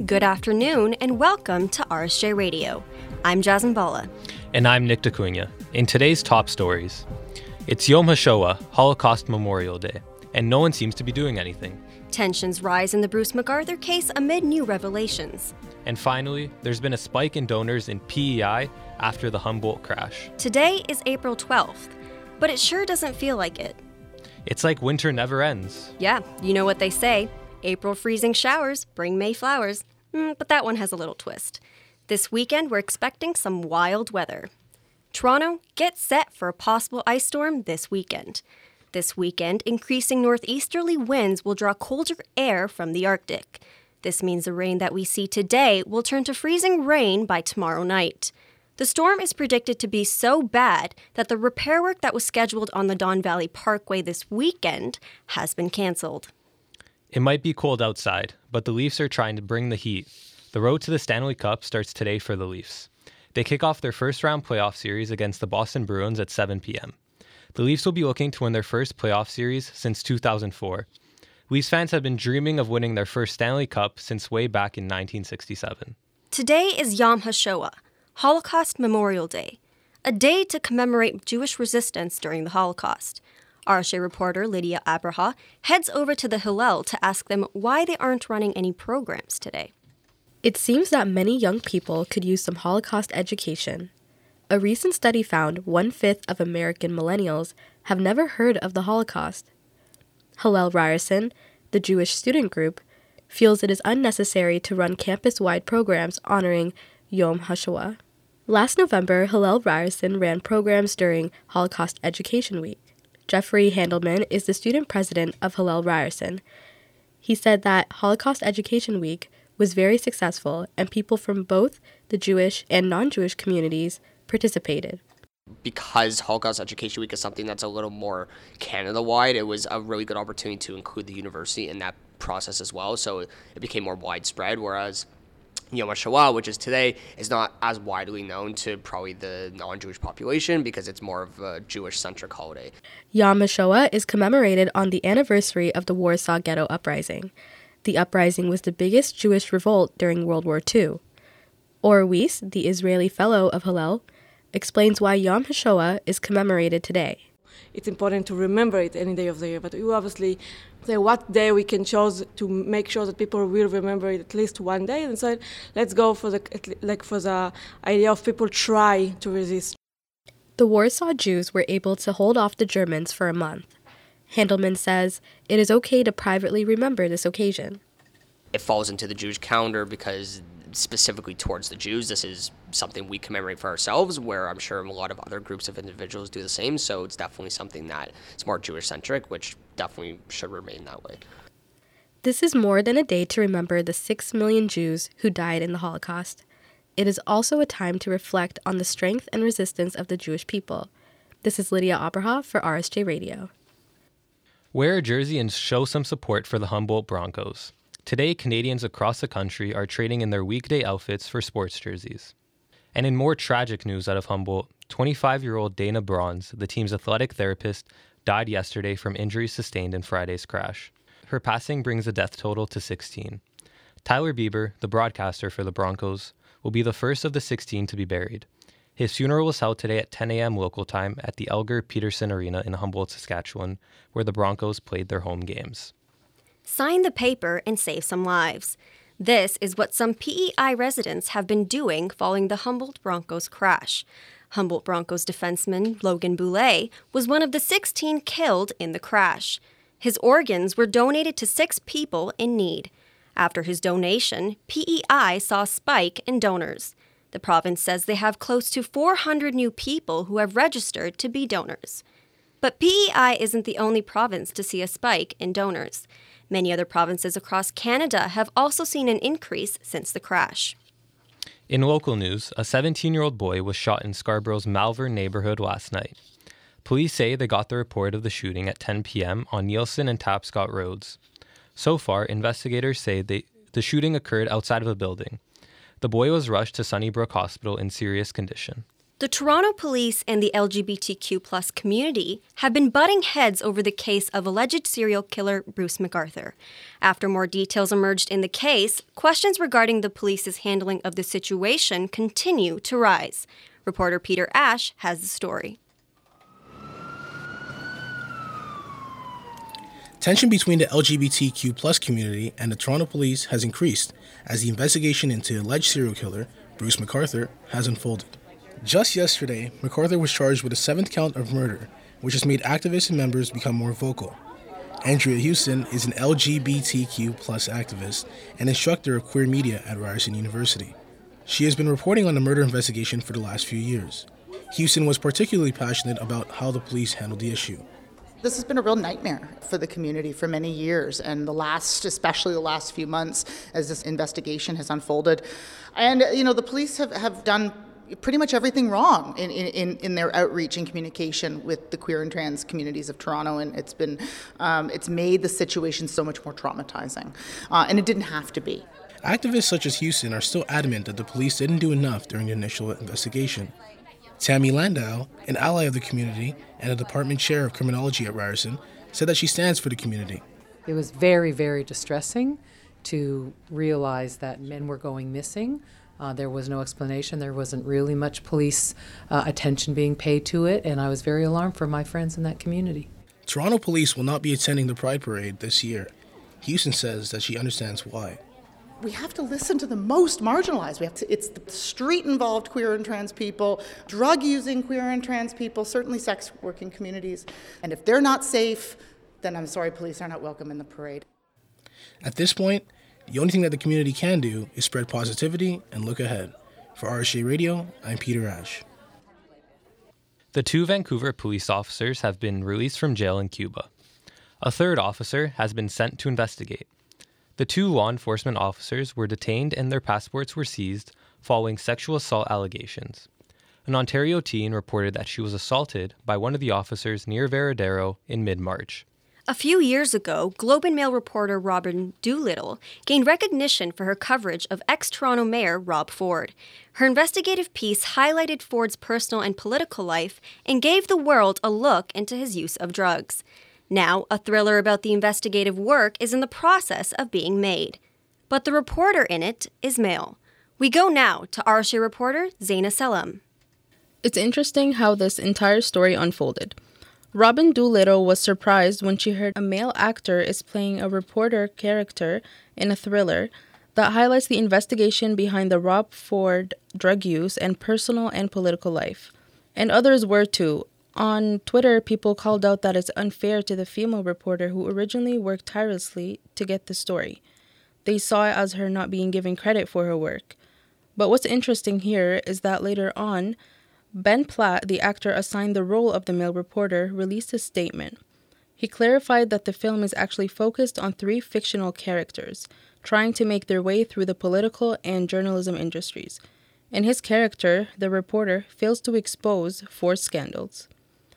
Good afternoon and welcome to RSJ Radio. I'm Jasmine Bala. And I'm Nick DeCunha. In today's top stories, it's Yom HaShoah, Holocaust Memorial Day, and no one seems to be doing anything. Tensions rise in the Bruce McArthur case amid new revelations. And finally, there's been a spike in donors in PEI after the Humboldt crash. Today is April 12th, but it sure doesn't feel like it. It's like winter never ends. Yeah, you know what they say. April freezing showers bring May flowers. But that one has a little twist. This weekend, we're expecting some wild weather. Toronto, get set for a possible ice storm this weekend. This weekend, increasing northeasterly winds will draw colder air from the Arctic. This means the rain that we see today will turn to freezing rain by tomorrow night. The storm is predicted to be so bad that the repair work that was scheduled on the Don Valley Parkway this weekend has been canceled. It might be cold outside, but the Leafs are trying to bring the heat. The road to the Stanley Cup starts today for the Leafs. They kick off their first-round playoff series against the Boston Bruins at 7 p.m. The Leafs will be looking to win their first playoff series since 2004. Leafs fans have been dreaming of winning their first Stanley Cup since way back in 1967. Today is Yom HaShoah, Holocaust Memorial Day, a day to commemorate Jewish resistance during the Holocaust. RSJ reporter Lydia Abraha heads over to the Hillel to ask them why they aren't running any programs today. It seems that many young people could use some Holocaust education. A recent study found 1/5 of American millennials have never heard of the Holocaust. Hillel Ryerson, the Jewish student group, feels it is unnecessary to run campus-wide programs honoring Yom HaShoah. Last November, Hillel Ryerson ran programs during Holocaust Education Week. Jeffrey Handelman is the student president of Hillel Ryerson. He said that Holocaust Education Week was very successful and people from both the Jewish and non-Jewish communities participated. Because Holocaust Education Week is something that's a little more Canada-wide, it was a really good opportunity to include the university in that process as well, so it became more widespread, whereas Yom HaShoah, which is today, is not as widely known to probably the non-Jewish population because it's more of a Jewish-centric holiday. Yom HaShoah is commemorated on the anniversary of the Warsaw Ghetto Uprising. The uprising was the biggest Jewish revolt during World War II. Or Weiss, the Israeli fellow of Hillel, explains why Yom HaShoah is commemorated today. It's important to remember it any day of the year, but we obviously say what day we can choose to make sure that people will remember it at least one day, and so let's go for the idea of people try to resist. The Warsaw Jews were able to hold off the Germans for a month. Handelman says it is okay to privately remember this occasion. It falls into the Jewish calendar because specifically towards the Jews, this is something we commemorate for ourselves, where I'm sure a lot of other groups of individuals do the same, so it's definitely something that is more Jewish-centric, which definitely should remain that way. This is more than a day to remember the 6 million Jews who died in the Holocaust. It is also a time to reflect on the strength and resistance of the Jewish people. This is Lydia Abraha for RSJ Radio. Wear a jersey and show some support for the Humboldt Broncos. Today, Canadians across the country are trading in their weekday outfits for sports jerseys. And in more tragic news out of Humboldt, 25-year-old Dana Bronze, the team's athletic therapist, died yesterday from injuries sustained in Friday's crash. Her passing brings the death total to 16. Tyler Bieber, the broadcaster for the Broncos, will be the first of the 16 to be buried. His funeral was held today at 10 a.m. local time at the Elgar Peterson Arena in Humboldt, Saskatchewan, where the Broncos played their home games. Sign the paper and save some lives. This is what some PEI residents have been doing following the Humboldt Broncos crash. Humboldt Broncos defenseman Logan Boulet was one of the 16 killed in the crash. His organs were donated to 6 people in need. After his donation, PEI saw a spike in donors. The province says they have close to 400 new people who have registered to be donors. But PEI isn't the only province to see a spike in donors. Many other provinces across Canada have also seen an increase since the crash. In local news, a 17-year-old boy was shot in Scarborough's Malvern neighborhood last night. Police say they got the report of the shooting at 10 p.m. on Nielsen and Tapscott roads. So far, investigators say the shooting occurred outside of a building. The boy was rushed to Sunnybrook Hospital in serious condition. The Toronto police and the LGBTQ+ community have been butting heads over the case of alleged serial killer Bruce McArthur. After more details emerged in the case, questions regarding the police's handling of the situation continue to rise. Reporter Peter Ash has the story. Tension between the LGBTQ+ community and the Toronto police has increased as the investigation into the alleged serial killer, Bruce McArthur, has unfolded. Just yesterday, McArthur was charged with a 7th count of murder, which has made activists and members become more vocal. Andrea Houston is an LGBTQ+ activist and instructor of queer media at Ryerson University. She has been reporting on the murder investigation for the last few years. Houston was particularly passionate about how the police handled the issue. This has been a real nightmare for the community for many years, and especially the last few months as this investigation has unfolded. And, the police have done pretty much everything wrong in their outreach and communication with the queer and trans communities of Toronto, and it's made the situation so much more traumatizing, and it didn't have to be. Activists such as Houston are still adamant that the police didn't do enough during the initial investigation. Tammy Landau, an ally of the community and a department chair of criminology at Ryerson, said that she stands for the community. It was very, very distressing to realize that men were going missing. There was no explanation. There wasn't really much police attention being paid to it, and I was very alarmed for my friends in that community. Toronto police will not be attending the Pride Parade this year. Houston says that she understands why. We have to listen to the most marginalized. It's the street-involved queer and trans people, drug-using queer and trans people, certainly sex-working communities. And if they're not safe, then I'm sorry, police are not welcome in the parade. At this point, the only thing that the community can do is spread positivity and look ahead. For RSJ Radio, I'm Peter Ash. The 2 Vancouver police officers have been released from jail in Cuba. A 3rd officer has been sent to investigate. The 2 law enforcement officers were detained and their passports were seized following sexual assault allegations. An Ontario teen reported that she was assaulted by one of the officers near Veradero in mid-March. A few years ago, Globe and Mail reporter Robin Doolittle gained recognition for her coverage of ex-Toronto Mayor Rob Ford. Her investigative piece highlighted Ford's personal and political life and gave the world a look into his use of drugs. Now, a thriller about the investigative work is in the process of being made. But the reporter in it is male. We go now to RSJ reporter Zaina Salam. It's interesting how this entire story unfolded. Robin Doolittle was surprised when she heard a male actor is playing a reporter character in a thriller that highlights the investigation behind the Rob Ford drug use and personal and political life. And others were too. On Twitter, people called out that it's unfair to the female reporter who originally worked tirelessly to get the story. They saw it as her not being given credit for her work. But what's interesting here is that later on, Ben Platt, the actor assigned the role of the male reporter, released a statement. He clarified that the film is actually focused on 3 fictional characters, trying to make their way through the political and journalism industries. And his character, the reporter, fails to expose 4 scandals.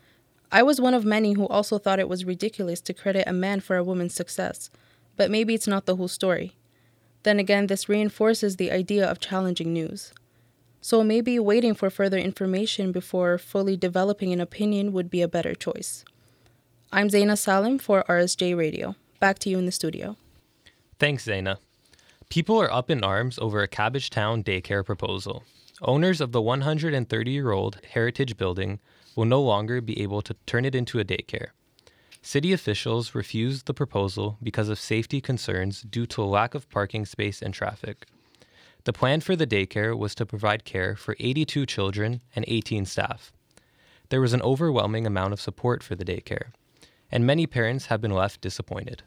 I was one of many who also thought it was ridiculous to credit a man for a woman's success, but maybe it's not the whole story. Then again, this reinforces the idea of challenging news. So maybe waiting for further information before fully developing an opinion would be a better choice. I'm Zaina Salim for RSJ Radio. Back to you in the studio. Thanks, Zaina. People are up in arms over a Cabbagetown daycare proposal. Owners of the 130-year-old heritage building will no longer be able to turn it into a daycare. City officials refused the proposal because of safety concerns due to a lack of parking space and traffic. The plan for the daycare was to provide care for 82 children and 18 staff. There was an overwhelming amount of support for the daycare, and many parents have been left disappointed.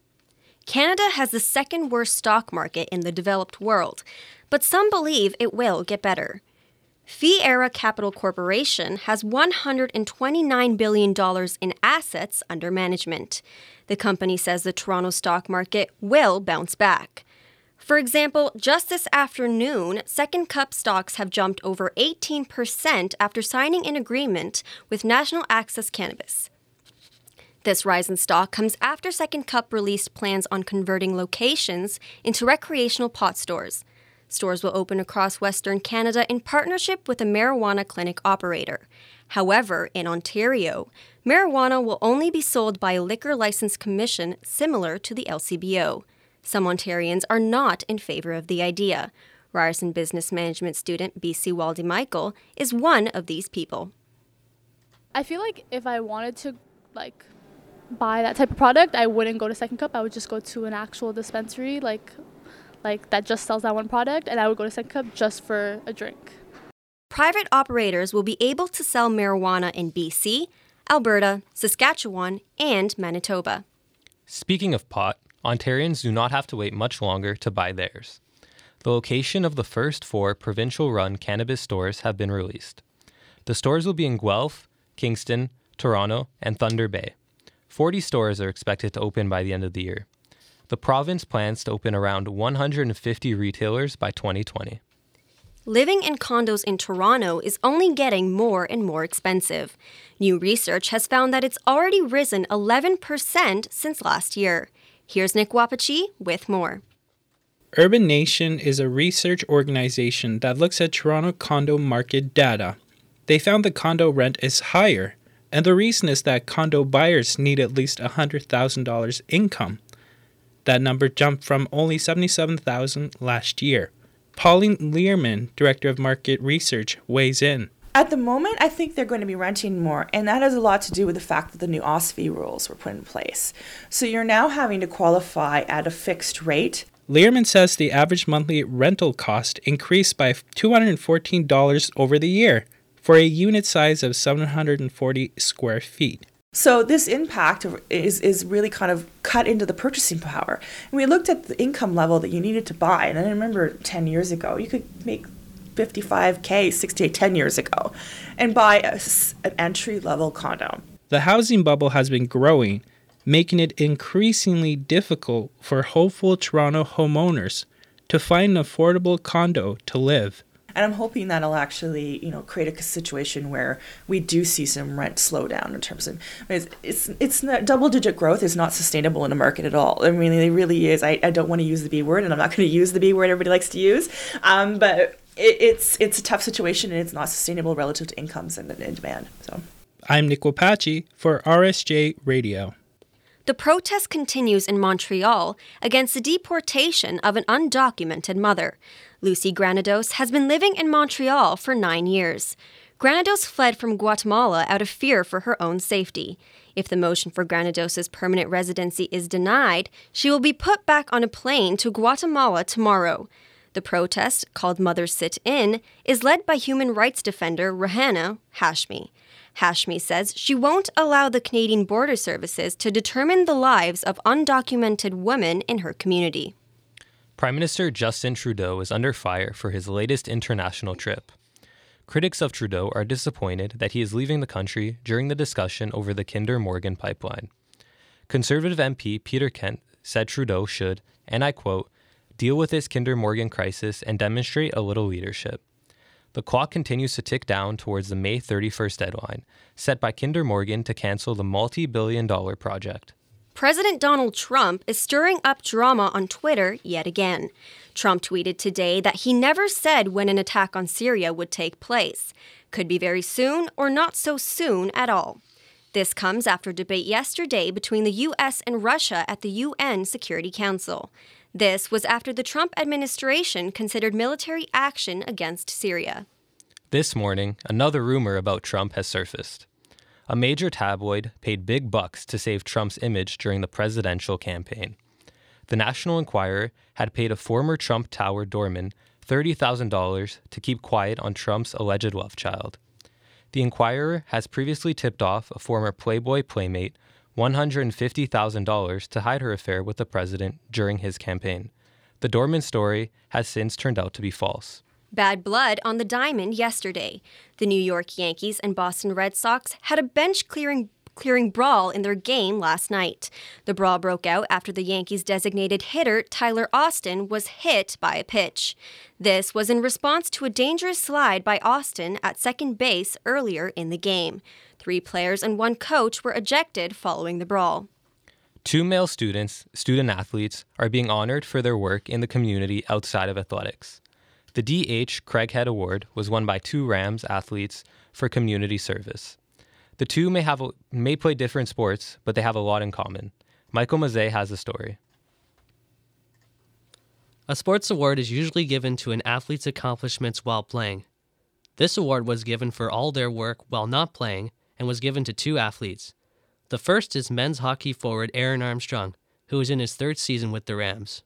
Canada has the second worst stock market in the developed world, but some believe it will get better. Fiera Capital Corporation has $129 billion in assets under management. The company says the Toronto stock market will bounce back. For example, just this afternoon, Second Cup stocks have jumped over 18% after signing an agreement with National Access Cannabis. This rise in stock comes after Second Cup released plans on converting locations into recreational pot stores. Stores will open across Western Canada in partnership with a marijuana clinic operator. However, in Ontario, marijuana will only be sold by a liquor license commission similar to the LCBO. Some Ontarians are not in favor of the idea. Ryerson Business Management student BC Waldy Michael is one of these people. I feel like if I wanted to buy that type of product, I wouldn't go to Second Cup. I would just go to an actual dispensary like that just sells that one product, and I would go to Second Cup just for a drink. Private operators will be able to sell marijuana in BC, Alberta, Saskatchewan, and Manitoba. Speaking of pot, Ontarians do not have to wait much longer to buy theirs. The location of the first 4 provincial-run cannabis stores have been released. The stores will be in Guelph, Kingston, Toronto, and Thunder Bay. 40 stores are expected to open by the end of the year. The province plans to open around 150 retailers by 2020. Living in condos in Toronto is only getting more and more expensive. New research has found that it's already risen 11% since last year. Here's Nick Wapachi with more. Urban Nation is a research organization that looks at Toronto condo market data. They found the condo rent is higher, and the reason is that condo buyers need at least $100,000 income. That number jumped from only $77,000 last year. Pauline Learman, Director of Market Research, weighs in. At the moment, I think they're going to be renting more, and that has a lot to do with the fact that the new OSFI rules were put in place. So you're now having to qualify at a fixed rate. Learman says the average monthly rental cost increased by $214 over the year for a unit size of 740 square feet. So this impact is really kind of cut into the purchasing power. And we looked at the income level that you needed to buy, and I remember 10 years ago, you could make $55K, 68 10 years ago, and buy an entry-level condo. The housing bubble has been growing, making it increasingly difficult for hopeful Toronto homeowners to find an affordable condo to live. And I'm hoping that'll actually, create a situation where we do see some rent slowdown in terms of it's not, double-digit growth is not sustainable in a market at all. I mean, it really is. I don't want to use the B word, and I'm not going to use the B word everybody likes to use. But it's a tough situation, and it's not sustainable relative to incomes and demand. So, I'm Nick Wapachi for RSJ Radio. The protest continues in Montreal against the deportation of an undocumented mother. Lucy Granados has been living in Montreal for 9 years. Granados fled from Guatemala out of fear for her own safety. If the motion for Granados' permanent residency is denied, she will be put back on a plane to Guatemala tomorrow. The protest, called Mothers Sit In, is led by human rights defender Rahana Hashmi. Hashmi says she won't allow the Canadian Border Services to determine the lives of undocumented women in her community. Prime Minister Justin Trudeau is under fire for his latest international trip. Critics of Trudeau are disappointed that he is leaving the country during the discussion over the Kinder Morgan pipeline. Conservative MP Peter Kent said Trudeau should, and I quote, deal with this Kinder Morgan crisis and demonstrate a little leadership. The clock continues to tick down towards the May 31st deadline, set by Kinder Morgan to cancel the multi-billion-dollar project. President Donald Trump is stirring up drama on Twitter yet again. Trump tweeted today that he never said when an attack on Syria would take place. Could be very soon or not so soon at all. This comes after debate yesterday between the U.S. and Russia at the UN Security Council. This was after the Trump administration considered military action against Syria. This morning, another rumor about Trump has surfaced. A major tabloid paid big bucks to save Trump's image during the presidential campaign. The National Enquirer had paid a former Trump Tower doorman $30,000 to keep quiet on Trump's alleged love child. The Enquirer has previously tipped off a former Playboy playmate $150,000 to hide her affair with the president during his campaign. The doorman story has since turned out to be false. Bad blood on the diamond yesterday. The New York Yankees and Boston Red Sox had a bench-clearing brawl in their game last night. The brawl broke out after the Yankees' designated hitter, Tyler Austin, was hit by a pitch. This was in response to a dangerous slide by Austin at second base earlier in the game. 3 players and 1 coach were ejected following the brawl. 2 male student athletes, are being honored for their work in the community outside of athletics. The D.H. Craighead Award was won by 2 Rams athletes for community service. The two may play different sports, but they have a lot in common. Michael Mazzei has the story. A sports award is usually given to an athlete's accomplishments while playing. This award was given for all their work while not playing and was given to 2 athletes. The first is men's hockey forward Aaron Armstrong, who is in his 3rd season with the Rams.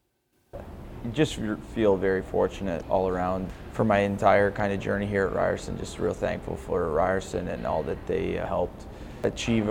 You just feel very fortunate all around for my entire kind of journey here at Ryerson. Just real thankful for Ryerson and all that they helped achieve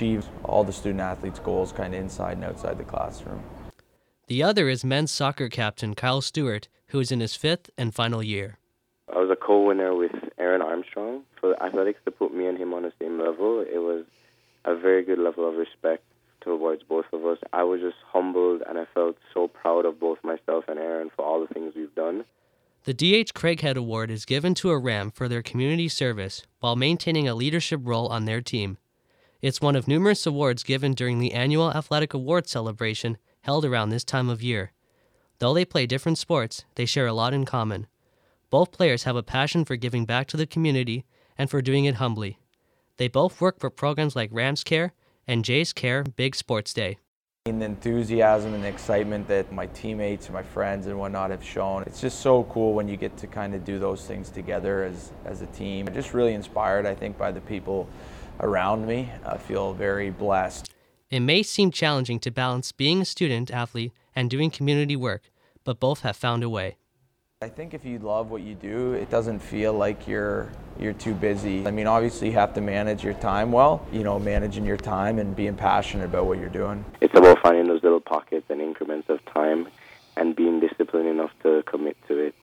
all the student athletes' goals kind of inside and outside the classroom. The other is men's soccer captain Kyle Stewart, who is in his 5th and final year. I was a co-winner with Aaron Armstrong. For the athletics to put me and him on the same level, it was a very good level of respect towards both of us. I was just humbled and I felt so proud of both myself and Aaron for all the things we've done. The D.H. Craighead Award is given to a Ram for their community service while maintaining a leadership role on their team. It's one of numerous awards given during the annual athletic awards celebration held around this time of year. Though they play different sports, they share a lot in common. Both players have a passion for giving back to the community and for doing it humbly. They both work for programs like Rams Care and Jays Care Big Sports Day. And the enthusiasm and the excitement that my teammates and my friends and whatnot have shown, it's just so cool when you get to kind of do those things together as a team. I'm just really inspired, I think, by the people around me. I feel very blessed. It may seem challenging to balance being a student athlete and doing community work, but both have found a way. I think if you love what you do, it doesn't feel like you're too busy. I mean, obviously you have to manage your time well, managing your time and being passionate about what you're doing. It's about finding those little pockets and increments of time and being disciplined enough to commit to it.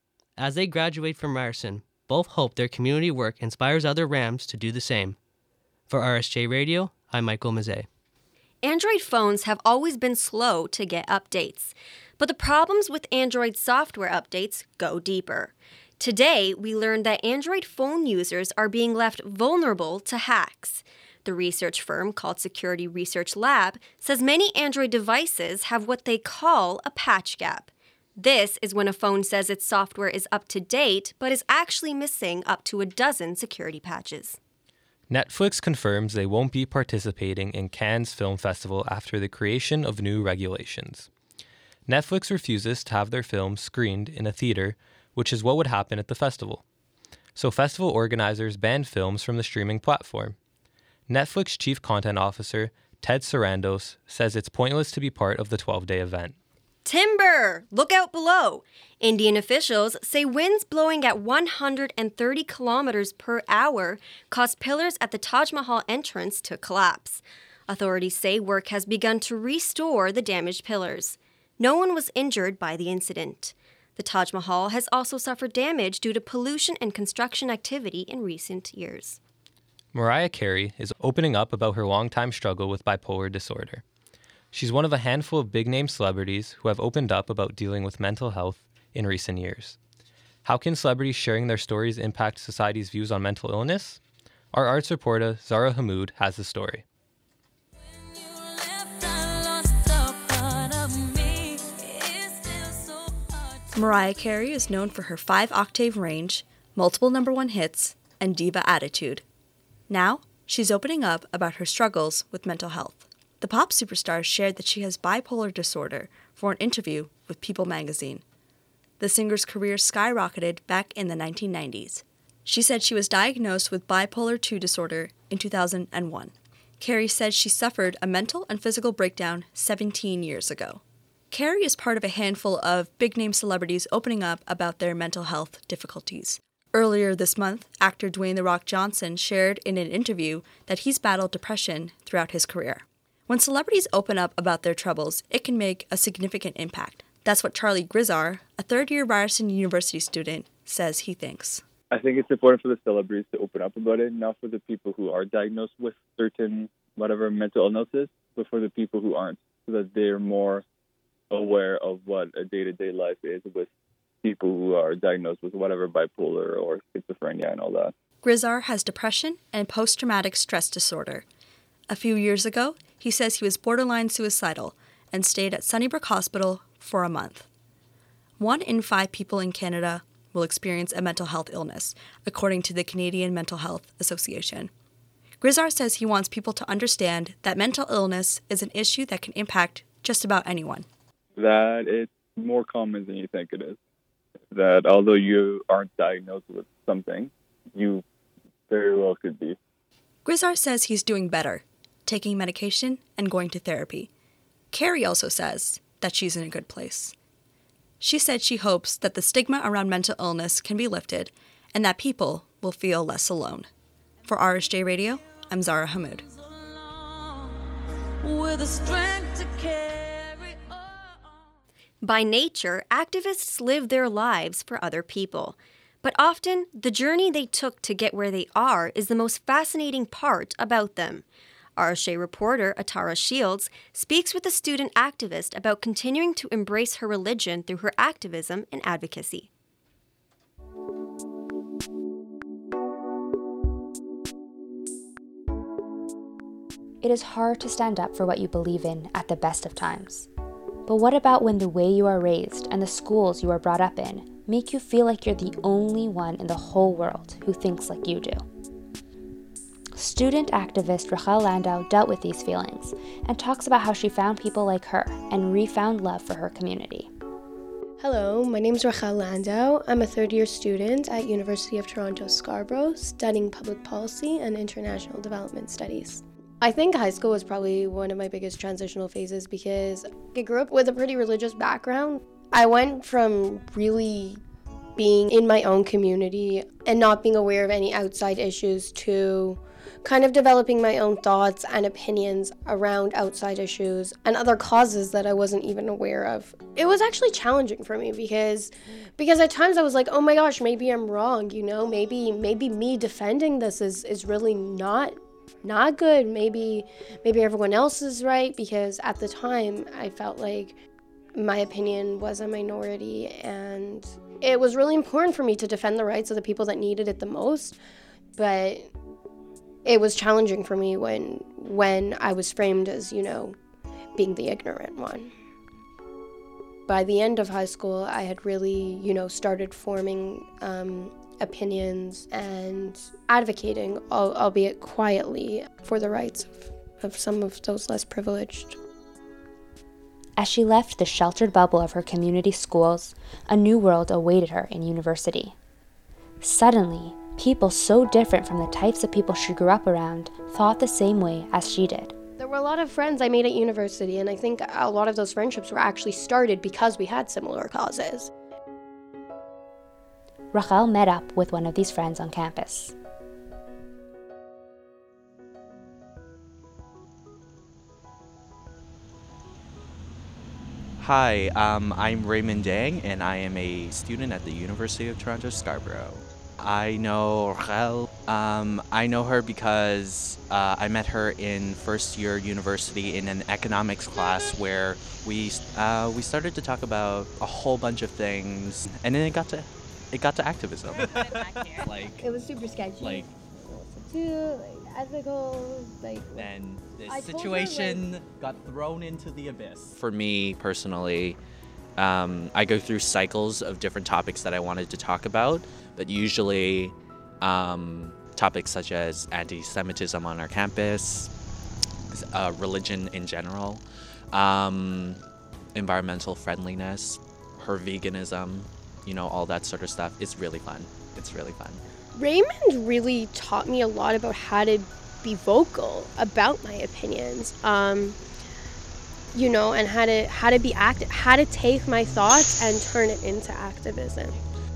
As they graduate from Ryerson, both hope their community work inspires other Rams to do the same. For RSJ Radio, I'm Michael Mazzei. Android phones have always been slow to get updates, but the problems with Android software updates go deeper. Today, we learned that Android phone users are being left vulnerable to hacks. The research firm called Security Research Lab says many Android devices have what they call a patch gap. This is when a phone says its software is up to date, but is actually missing up to a dozen security patches. Netflix confirms they won't be participating in Cannes Film Festival after the creation of new regulations. Netflix refuses to have their films screened in a theater, which is what would happen at the festival. So festival organizers banned films from the streaming platform. Netflix Chief Content Officer Ted Sarandos says it's pointless to be part of the 12-day event. Timber! Look out below! Indian officials say winds blowing at 130 kilometers per hour caused pillars at the Taj Mahal entrance to collapse. Authorities say work has begun to restore the damaged pillars. No one was injured by the incident. The Taj Mahal has also suffered damage due to pollution and construction activity in recent years. Mariah Carey is opening up about her longtime struggle with bipolar disorder. She's one of a handful of big-name celebrities who have opened up about dealing with mental health in recent years. How can celebrities sharing their stories impact society's views on mental illness? Our arts reporter, Zara Hamoud, has the story. Mariah Carey is known for her 5-octave range, multiple #1 hits, and diva attitude. Now, she's opening up about her struggles with mental health. The pop superstar shared that she has bipolar disorder for an interview with People magazine. The singer's career skyrocketed back in the 1990s. She said she was diagnosed with bipolar II disorder in 2001. Carey said she suffered a mental and physical breakdown 17 years ago. Carey is part of a handful of big-name celebrities opening up about their mental health difficulties. Earlier this month, actor Dwayne "The Rock" Johnson shared in an interview that he's battled depression throughout his career. When celebrities open up about their troubles, it can make a significant impact. That's what Charlie Grizar, a third-year Ryerson University student, says he thinks. I think it's important for the celebrities to open up about it, not for the people who are diagnosed with certain mental illnesses, but for the people who aren't, so that they're more aware of what a day-to-day life is with people who are diagnosed with bipolar or schizophrenia and all that. Grizar has depression and post-traumatic stress disorder. A few years ago, he says he was borderline suicidal and stayed at Sunnybrook Hospital for a month. 1 in 5 people in Canada will experience a mental health illness, according to the Canadian Mental Health Association. Grizar says he wants people to understand that mental illness is an issue that can impact just about anyone. That it's more common than you think it is. That although you aren't diagnosed with something, you very well could be. Grizar says he's doing better, taking medication and going to therapy. Carrie also says that she's in a good place. She said she hopes that the stigma around mental illness can be lifted and that people will feel less alone. For RSJ Radio, I'm Zara Hamoud. By nature, activists live their lives for other people. But often, the journey they took to get where they are is the most fascinating part about them. RSJ reporter Atara Shields speaks with a student activist about continuing to embrace her religion through her activism and advocacy. It is hard to stand up for what you believe in at the best of times. But what about when the way you are raised and the schools you are brought up in make you feel like you're the only one in the whole world who thinks like you do? Student activist Rachel Landau dealt with these feelings and talks about how she found people like her and refound love for her community. Hello, my name is Rachel Landau. I'm a third-year student at University of Toronto Scarborough, studying public policy and international development studies. I think high school was probably one of my biggest transitional phases because I grew up with a pretty religious background. I went from really being in my own community and not being aware of any outside issues to kind of developing my own thoughts and opinions around outside issues and other causes that I wasn't even aware of. It was actually challenging for me because at times I was like, oh my gosh, maybe I'm wrong, maybe me defending this is really not good. Maybe everyone else is right, because at the time I felt like my opinion was a minority and it was really important for me to defend the rights of the people that needed it the most. But it was challenging for me when I was framed as, being the ignorant one. By the end of high school, I had really, started forming opinions and advocating, albeit quietly, for the rights of some of those less privileged. As she left the sheltered bubble of her community schools, a new world awaited her in university. Suddenly, people so different from the types of people she grew up around thought the same way as she did. There were a lot of friends I made at university, and I think a lot of those friendships were actually started because we had similar causes. Rachel met up with one of these friends on campus. Hi, I'm Raymond Dang, and I am a student at the University of Toronto Scarborough. I know Rachel. I know her because I met her in first year university in an economics class where we started to talk about a whole bunch of things, and then it got to activism. It was super sketchy. Ethical, then this situation got thrown into the abyss. For me personally, I go through cycles of different topics that I wanted to talk about, but usually topics such as anti-Semitism on our campus, religion in general, environmental friendliness, her veganism, all that sort of stuff. It's really fun. It's really fun. Raymond really taught me a lot about how to be vocal about my opinions, and how to be active, how to take my thoughts and turn it into activism.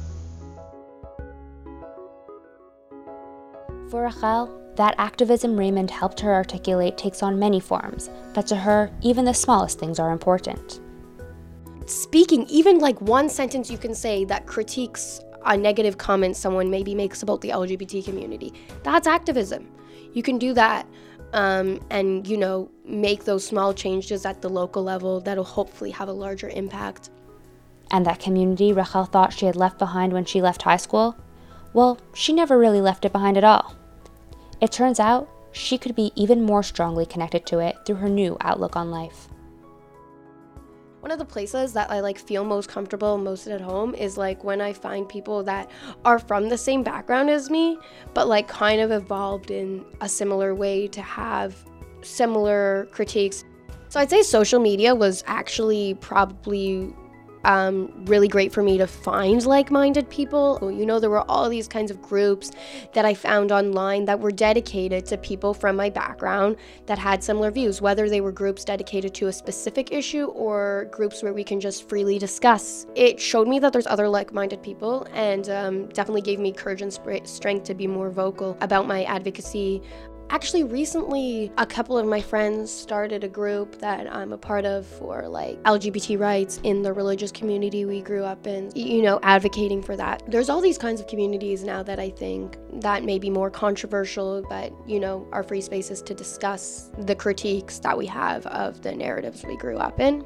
For Rachel, that activism Raymond helped her articulate takes on many forms, but to her, even the smallest things are important. Speaking, even one sentence you can say that critiques a negative comment someone maybe makes about the LGBT community, that's activism. You can do that and, make those small changes at the local level that'll hopefully have a larger impact. And that community Rachel thought she had left behind when she left high school? Well, she never really left it behind at all. It turns out she could be even more strongly connected to it through her new outlook on life. One of the places that I like feel most comfortable, most at home is like when I find people that are from the same background as me, but like kind of evolved in a similar way to have similar critiques. So I'd say social media was actually probably really great for me to find like-minded people. You know, there were all these kinds of groups that I found online that were dedicated to people from my background that had similar views, whether they were groups dedicated to a specific issue or groups where we can just freely discuss. It showed me that there's other like-minded people, and definitely gave me courage and strength to be more vocal about my advocacy. Actually, recently, a couple of my friends started a group that I'm a part of for like LGBT rights in the religious community we grew up in, you know, advocating for that. There's all these kinds of communities now that I think that may be more controversial, but, you know, are free spaces to discuss the critiques that we have of the narratives we grew up in.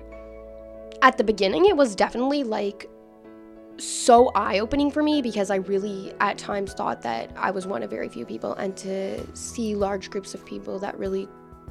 At the beginning, it was definitely like so eye-opening for me because I really at times thought that I was one of very few people, and to see large groups of people that really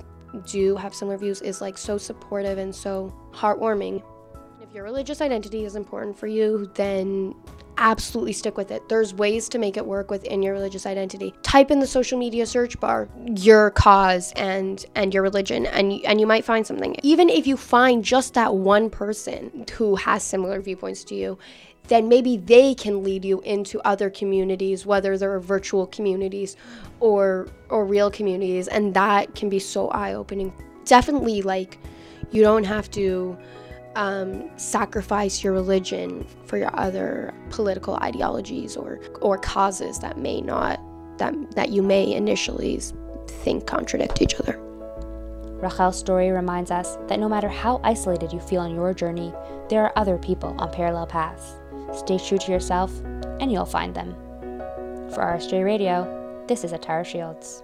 do have similar views is like so supportive and so heartwarming. If your religious identity is important for you, then absolutely stick with it. There's ways to make it work within your religious identity. Type in the social media search bar your cause and your religion, and you might find something. Even if you find just that one person who has similar viewpoints to you, then maybe they can lead you into other communities, whether they're virtual communities or real communities, and that can be so eye-opening. Definitely, like, you don't have to sacrifice your religion for your other political ideologies or causes that may not, that you may initially think contradict each other. Rachel's story reminds us that no matter how isolated you feel on your journey, there are other people on parallel paths. Stay true to yourself, and you'll find them. For RSJ Radio, this is Atara Shields.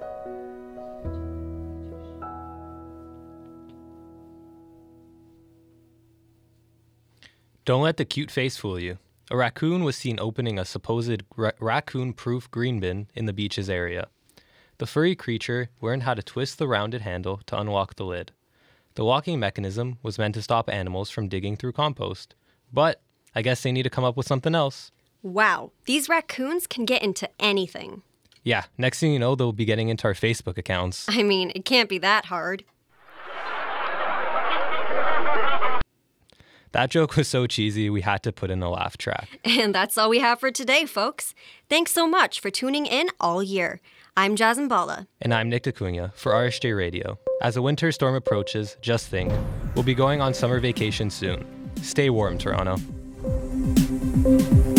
Don't let the cute face fool you. A raccoon was seen opening a supposed raccoon-proof green bin in the beaches area. The furry creature learned how to twist the rounded handle to unlock the lid. The locking mechanism was meant to stop animals from digging through compost, but I guess they need to come up with something else. Wow, these raccoons can get into anything. Yeah, next thing you know, they'll be getting into our Facebook accounts. I mean, it can't be that hard. That joke was so cheesy, we had to put in a laugh track. And that's all we have for today, folks. Thanks so much for tuning in all year. I'm Jasmine Bala. And I'm Nick DeCunha for RSJ Radio. As a winter storm approaches, just think, we'll be going on summer vacation soon. Stay warm, Toronto.